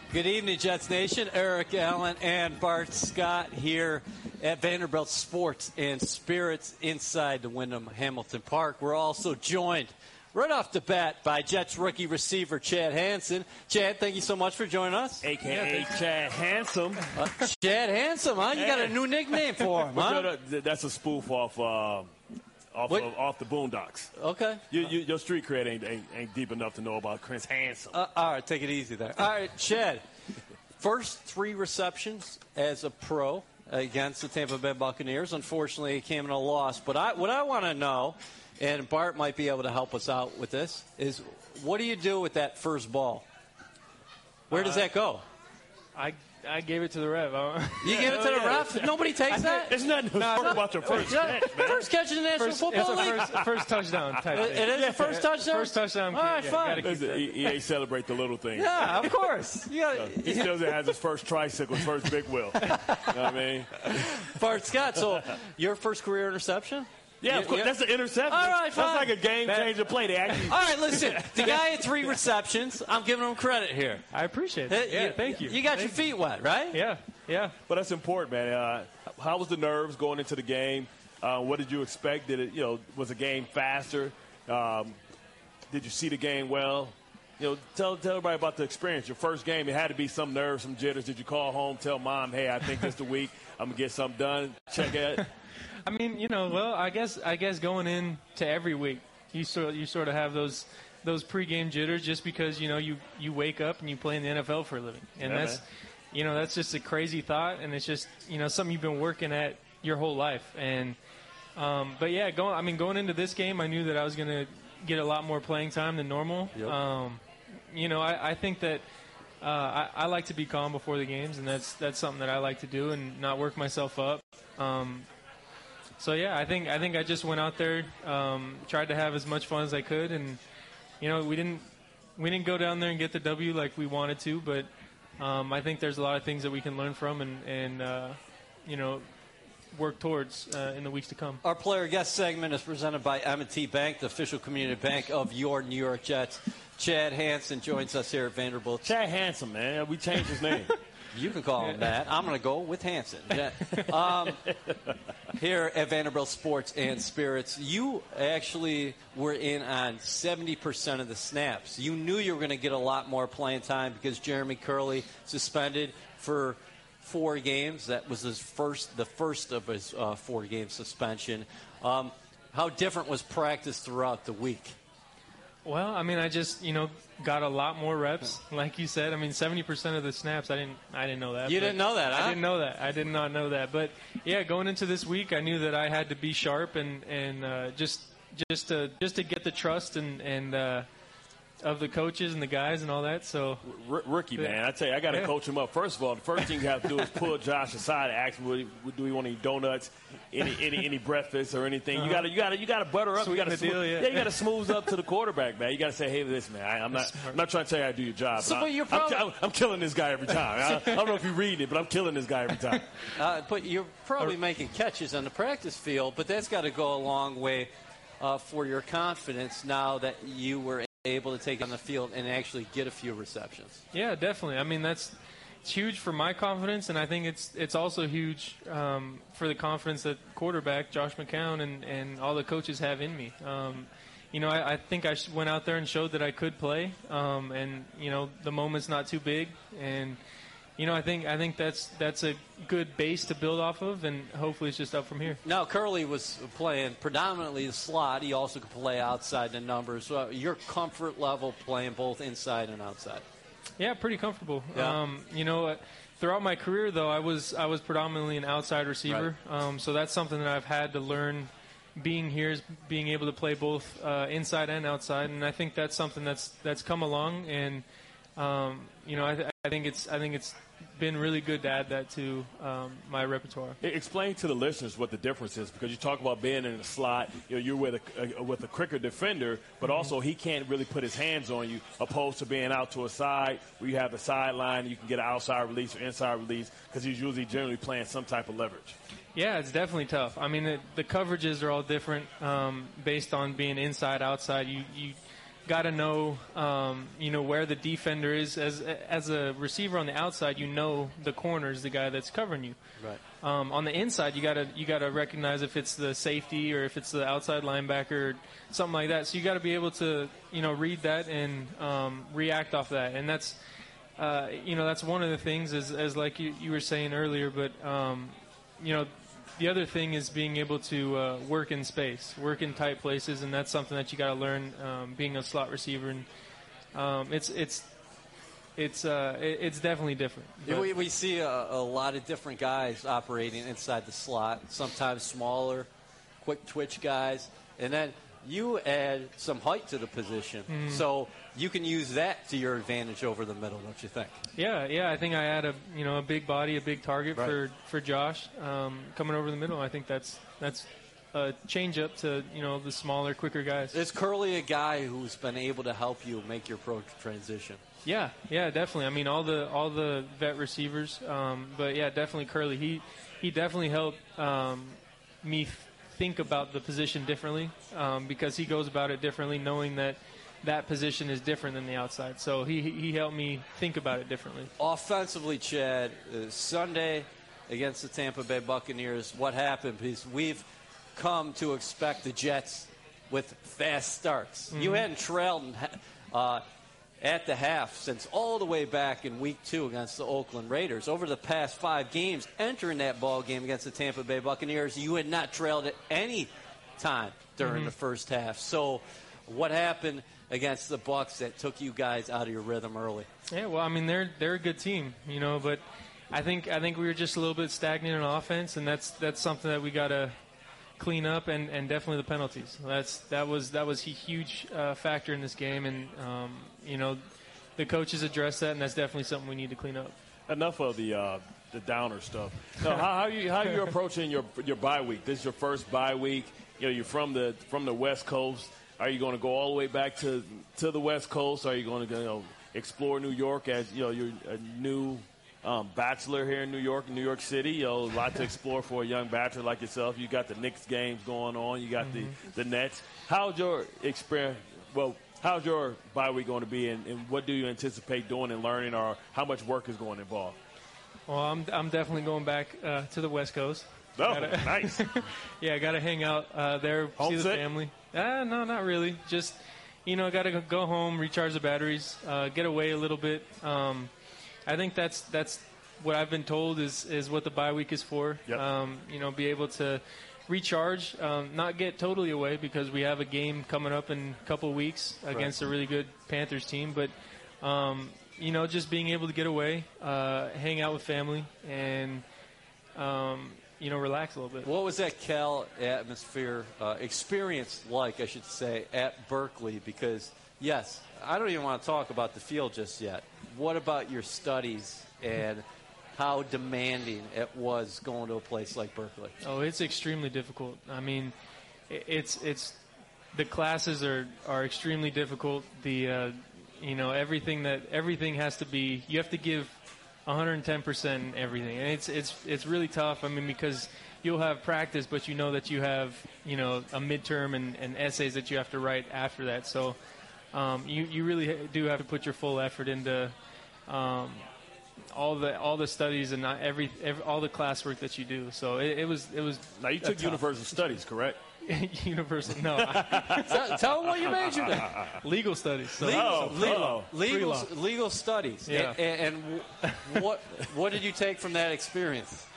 Good evening, Jets Nation. Eric Allen and Bart Scott here at Vanderbilt Sports and Spirits inside the Wyndham Hamilton Park. We're also joined right off the bat by Jets rookie receiver Chad Hansen. Chad, thank you so much for joining us. A.K.A. Chad Handsome. Chad Handsome, huh? You got a new nickname for him, huh? That's a spoof off the Boondocks. Okay. Your street cred ain't deep enough to know about Chris Handsome. All right, take it easy there. All right, Chad, first 3 receptions as a pro against the Tampa Bay Buccaneers. Unfortunately, it came in a loss. But what I want to know, and Bart might be able to help us out with this, is what do you do with that first ball? Where does that go? I gave it to the ref. You gave it to the ref? Nobody takes that? It's not about your first catch, man. First catch in the National Football League? It's a first touchdown type thing. It is the first touchdown? First touchdown. All right, fine. He ain't celebrate the little things. Yeah, of course. He still has his first tricycle, his first big wheel. You know what I mean? Bart Scott, so your first career interception? Yeah, of course. That's an interception. All right, fine. That's like a game-changer play. All right, listen. The guy had 3 receptions. I'm giving him credit here. I appreciate it. Yeah, thank you. You got your feet wet, right? Yeah. But that's important, man. How was the nerves going into the game? What did you expect? Was the game faster? Did you see the game well? Tell everybody about the experience. Your first game, it had to be some nerves, some jitters. Did you call home, tell mom, hey, I think this is the week. I'm going to get something done. Check it. I mean, I guess going into every week, you sort of have those pregame jitters just because you wake up and you play in the NFL for a living, and that's just a crazy thought, and it's just something you've been working at your whole life, and but yeah, going into this game, I knew that I was going to get a lot more playing time than normal. Yep. I think that I like to be calm before the games, and that's something that I like to do and not work myself up. So yeah, I think I just went out there, tried to have as much fun as I could, and we didn't go down there and get the W like we wanted to, but I think there's a lot of things that we can learn from and work towards in the weeks to come. Our player guest segment is presented by M&T Bank, the official community bank of your New York Jets. Chad Hansen joins us here at Vanderbilt. Chad Hansen, man. We changed his name. You can call him that. I'm going to go with Hansen. Here at Vanderbilt Sports and Spirits, you actually were in on 70% of the snaps. You knew you were going to get a lot more playing time because Jeremy Curley suspended for 4 games. That was the first of his 4-game suspension. How different was practice throughout the week? Well, I mean, I just, got a lot more reps, like you said. I mean, 70% of the snaps, I didn't know that. You didn't know that, huh? I didn't know that. I did not know that. But, yeah, going into this week, I knew that I had to be sharp and just to get the trust and of the coaches and the guys and all that. So rookie, man, I tell you, I got to coach him up. First of all, the first thing you have to do is pull Josh aside and ask him, do we want any donuts, any breakfast or anything? You got to butter up. You got to you got to smooth up to the quarterback, man. You got to say, hey, listen, man, I'm not trying to tell you how to do your job. So, I'm killing this guy every time. I don't know if you read it, but I'm killing this guy every time. But you're probably making catches on the practice field, but that's got to go a long way for your confidence now that you were able to take on the field and actually get a few receptions. Yeah, definitely. I mean, it's huge for my confidence, and I think it's also huge for the confidence that quarterback Josh McCown and all the coaches have in me. I think I went out there and showed that I could play, and the moment's not too big, and I think that's a good base to build off of, and hopefully it's just up from here. Now, Curley was playing predominantly the slot. He also could play outside the numbers. So your comfort level playing both inside and outside? Yeah, pretty comfortable. Yeah. Throughout my career, though, I was predominantly an outside receiver. Right. So that's something that I've had to learn. Being here is being able to play both inside and outside, and I think that's something that's come along. And I think it's been really good to add that to my repertoire. Explain to the listeners what the difference is, because you talk about being in the slot. You're with a quicker defender, but also he can't really put his hands on you, opposed to being out to a side where you have the sideline. You can get an outside release or inside release because he's usually generally playing some type of leverage. Yeah, it's definitely tough. I mean, the coverages are all different based on being inside, outside. got to know, where the defender is. As a receiver on the outside, you know the corner is the guy that's covering you. Right. On the inside, you gotta recognize if it's the safety or if it's the outside linebacker or something like that. So you got to be able to, read that and react off that. And that's, that's one of the things as like you were saying earlier. But the other thing is being able to work in space, work in tight places, and that's something that you got to learn being a slot receiver. And it's definitely different. We see a lot of different guys operating inside the slot, sometimes smaller, quick twitch guys. And then you add some height to the position. Mm-hmm. So you can use that to your advantage over the middle, don't you think? Yeah. I think I add a big body, a big target for Josh coming over the middle. I think that's a change up to, the smaller, quicker guys. Is Curley a guy who's been able to help you make your pro transition? Yeah, definitely. I mean, all the vet receivers, but yeah, definitely Curley. He definitely helped me think about the position differently because he goes about it differently, knowing that position is different than the outside. So he helped me think about it differently. Offensively, Chad, Sunday against the Tampa Bay Buccaneers, what happened? Because we've come to expect the Jets with fast starts. Mm-hmm. You hadn't trailed at the half since all the way back in week 2 against the Oakland Raiders. Over the past 5 games, entering that ball game against the Tampa Bay Buccaneers, you had not trailed at any time during the first half. So what happened against the Bucs that took you guys out of your rhythm early? Yeah, well, I mean, they're a good team, but I think we were just a little bit stagnant on offense, and that's something that we got to clean up, and definitely the penalties. That was a huge factor in this game, and the coaches addressed that, and that's definitely something we need to clean up. Enough of the downer stuff. So how you approaching your bye week? This is your first bye week. You're from the West Coast. Are you going to go all the way back to the West Coast? Are you going to explore New York as you're a new bachelor here in New York City? A lot to explore for a young bachelor like yourself. You got the Knicks games going on. You got the Nets. How's your experience? Well, how's your bye week going to be, and what do you anticipate doing and learning, or how much work is going involved? Well, I'm definitely going back to the West Coast. Oh, nice. Yeah, I got to hang out there, see the family. No, not really. Just, got to go home, recharge the batteries, get away a little bit. I think that's what I've been told is what the bye week is for. Yep. Be able to recharge, not get totally away because we have a game coming up in a couple of weeks against a really good Panthers team. But, just being able to get away, hang out with family, and, relax a little bit. What was that Cal atmosphere experience like, I should say, at Berkeley? Because, yes, I don't even want to talk about the field just yet. What about your studies and how demanding it was going to a place like Berkeley? Oh, it's extremely difficult. I mean, it's the classes are extremely difficult. The everything has to be. You have to give 110% in everything, and it's really tough. I mean, because you'll have practice, but you know that you have a midterm and essays that you have to write after that. So you really do have to put your full effort into all the studies and all the classwork that you do. So it was. Now you took Universal Studies, correct? Universal, no. Tell them what you majored in. Legal studies. So. Legal studies. Yeah. And what did you take from that experience?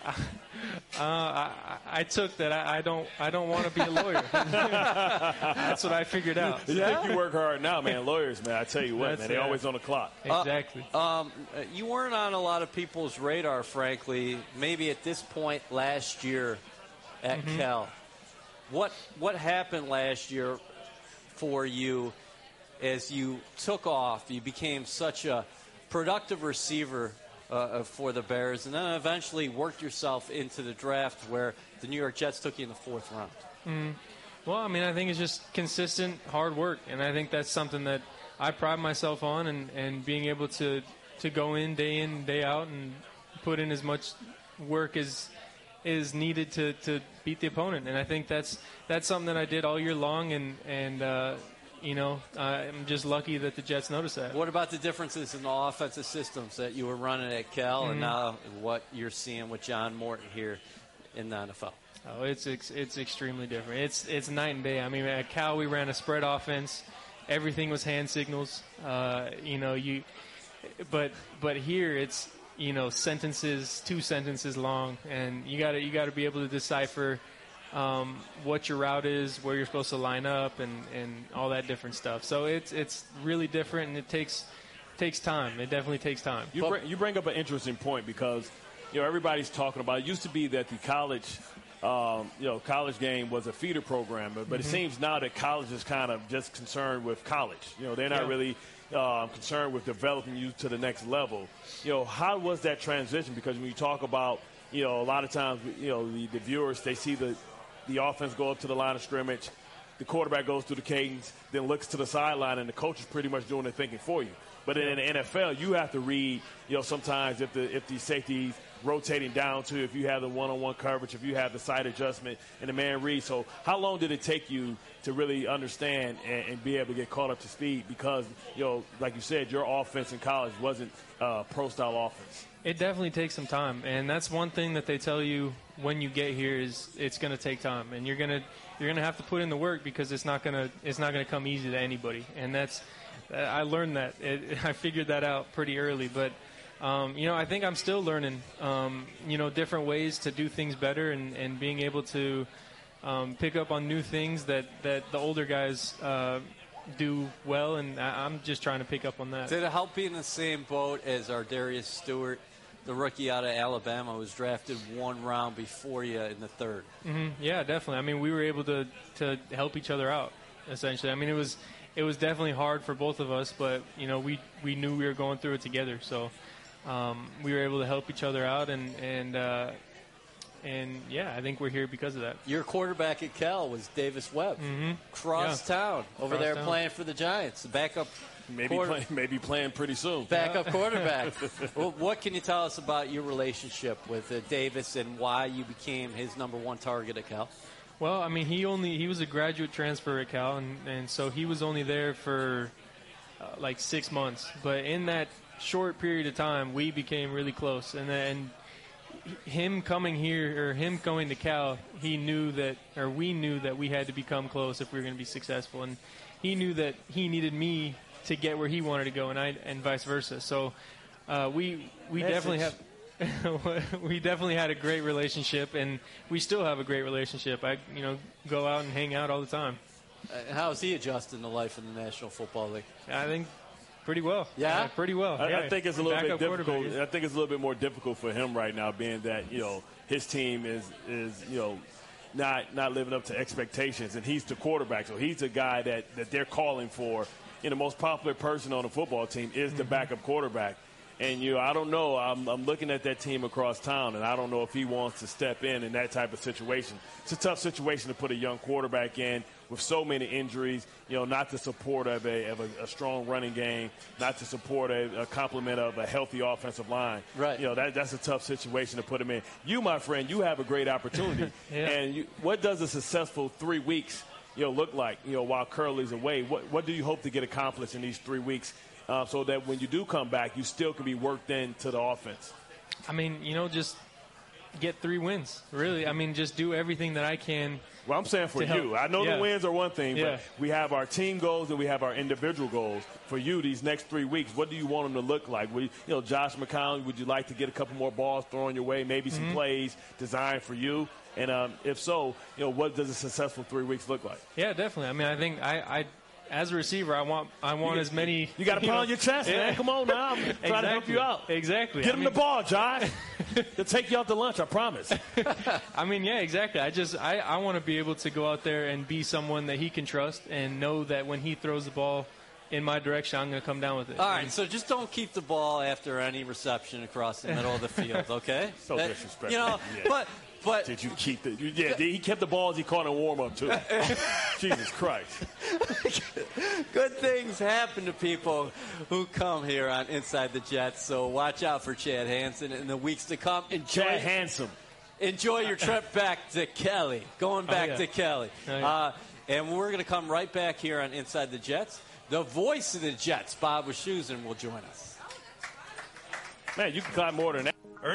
I took that I don't want to be a lawyer. That's what I figured out. You think you work hard now, man. Lawyers, man, I tell you what, man, they're always on the clock. Exactly. You weren't on a lot of people's radar, frankly, maybe at this point last year at Cal. What happened last year for you as you took off? You became such a productive receiver for the Bears, and then eventually worked yourself into the draft where the New York Jets took you in the 4th round. Well, I mean, I think it's just consistent hard work, and I think that's something that I pride myself on, and being able to go in, day out, and put in as much work as is needed to beat the opponent. And I think that's something that I did all year long, and I'm just lucky that the Jets noticed that. What about the differences in the offensive systems that you were running at Cal and now what you're seeing with John Morton here in the NFL? Oh, it's extremely different. It's night and day. I mean, at Cal we ran a spread offense. Everything was hand signals. But here it's sentences, 2 sentences long, and you got to be able to decipher what your route is, where you're supposed to line up, and all that different stuff. So it's really different, and it takes time. It definitely takes time. You bring up an interesting point because everybody's talking about it. Used to be that the college game was a feeder program, but it seems now that college is kind of just concerned with college. They're not really concerned with developing you to the next level. How was that transition? Because when you talk about, a lot of times, the viewers, they see the offense go up to the line of scrimmage, the quarterback goes through the cadence, then looks to the sideline, and the coach is pretty much doing the thinking for you. But in the NFL, you have to read, sometimes if the safety's rotating down to, if you have the one-on-one coverage, if you have the side adjustment, and the man reads. So how long did it take you to really understand and be able to get caught up to speed? Because, like you said, your offense in college wasn't pro-style offense. It definitely takes some time, and that's one thing that they tell you when you get here is it's going to take time, and you're going to have to put in the work because it's not going to come easy to anybody. And I learned that. I figured that out pretty early, but I think I'm still learning, different ways to do things better and being able to pick up on new things that the older guys do well, and I'm just trying to pick up on that. Did it help be in the same boat as our Darius Stewart, the rookie out of Alabama, who was drafted 1 round before you in the 3rd? Mm-hmm. Yeah, definitely. I mean, we were able to help each other out, essentially. I mean, it was definitely hard for both of us, but, we knew we were going through it together, so we were able to help each other out, and yeah, I think we're here because of that. Your quarterback at Cal was Davis Webb, town over there playing for the Giants, the backup. Maybe playing pretty soon. Backup quarterback. Well, what can you tell us about your relationship with Davis and why you became his number 1 target at Cal? Well, I mean, he was a graduate transfer at Cal, and so he was only there for like 6 months. But in that short period of time, we became really close. And then him coming here, or him going to Cal, we knew that we had to become close if we were going to be successful. And he knew that he needed me to get where he wanted to go, and vice versa. So we definitely have. We definitely had a great relationship, and we still have a great relationship. I go out and hang out all the time. How is he adjusting to life in the National Football League? I think pretty well. Yeah, pretty well. I think it's a little bit difficult. I think it's a little bit more difficult for him right now, being that his team is not living up to expectations, and he's the quarterback, so he's the guy that they're calling for. The most popular person on the football team is the backup quarterback. And, I don't know. I'm looking at that team across town, and I don't know if he wants to step in that type of situation. It's a tough situation to put a young quarterback in with so many injuries, not the support of a strong running game, not to support a complement of a healthy offensive line. Right. That's a tough situation to put him in. You, my friend, you have a great opportunity. Yeah. And what does a successful 3 weeks, look like, while Curley's away? What do you hope to get accomplished in these 3 weeks? So that when you do come back, you still can be worked into the offense? I mean, just get 3 wins, really. I mean, just do everything that I can. Well, I'm saying for you. I know the wins are one thing, but we have our team goals and we have our individual goals. For you, these next 3 weeks, what do you want them to look like? Josh McCown, would you like to get a couple more balls thrown your way, maybe some plays designed for you? And if so, what does a successful 3 weeks look like? Yeah, definitely. I mean, I think I as a receiver, I want as many. You got to put on your chest, man. Come on now. I'm trying to help you out. Exactly. Get him the ball, Josh. They'll take you out to lunch, I promise. I mean, yeah, exactly. I want to be able to go out there and be someone that he can trust and know that when he throws the ball in my direction, I'm going to come down with it. All right, so just don't keep the ball after any reception across the middle of the field, okay? So disrespectful. But did you keep the? Yeah, he kept the balls he caught in warm up too. Jesus Christ! Good things happen to people who come here on Inside the Jets. So watch out for Chad Hansen in the weeks to come. Chad Hansen. Enjoy your trip back to Kelly. Going back to Kelly. And we're going to come right back here on Inside the Jets. The voice of the Jets, Bob Wischusen, will join us. Man, you can climb more than that.